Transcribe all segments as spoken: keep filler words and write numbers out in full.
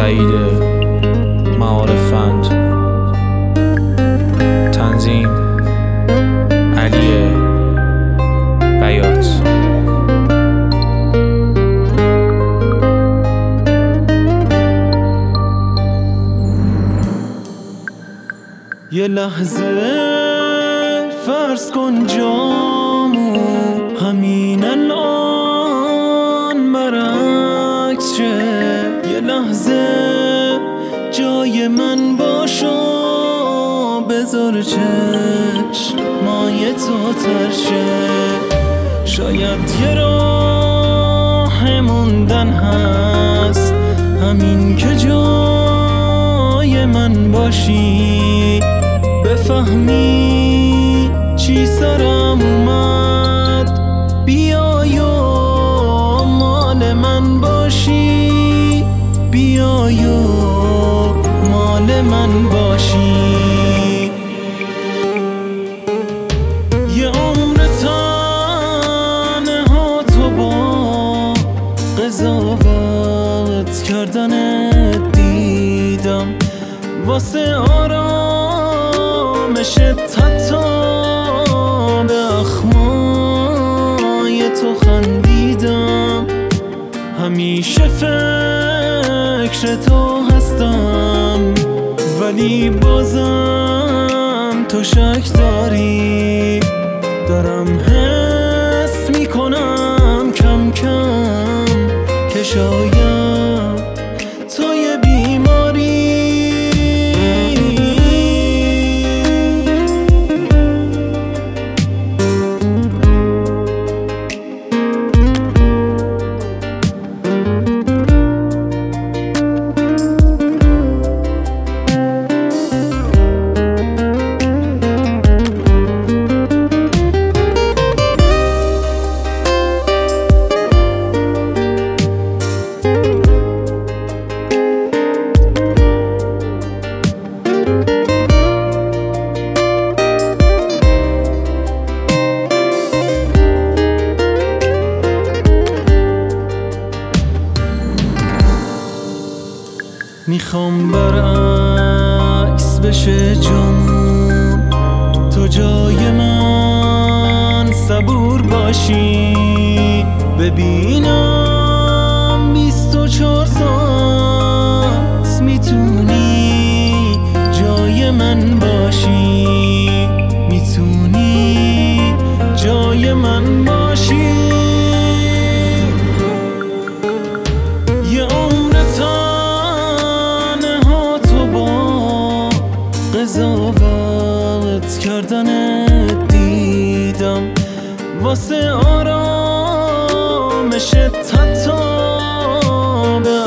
سعید معارفند. تنظیم علی بیات. یه لحظه فرض کن جامو همین الان برعکس شه. یه لحظه جای من باشو، بذار چشمای تو تر شه. شاید یه راه موندن هست، همین که جای من باشی، بفهمی چی سرم اومد، بیای و مال من باشی، بیای و مال من باشی. یه عمر تنها تو با قضاوت کردنت دیدم، واسه آرامشت حتی به اخمای تو خندیدم. همیشه فکر تو هستم، ولی بازم تو شک داری. دارم حس میکنم کم کم که شاید تو یه بیماری. میخوام برعکس بشه جامون، تو جای من صبور باشی. ببینم بیست و چهار ساعت میتونی جای من باشی، میتونی جای من باشی. قضاوت کردنت دیدم، واسه آرامشت حتی به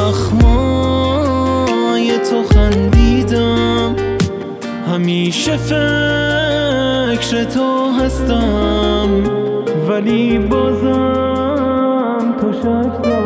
اخمای تو خندیدم. همیشه فکر تو هستم، ولی بازم تو شک داری.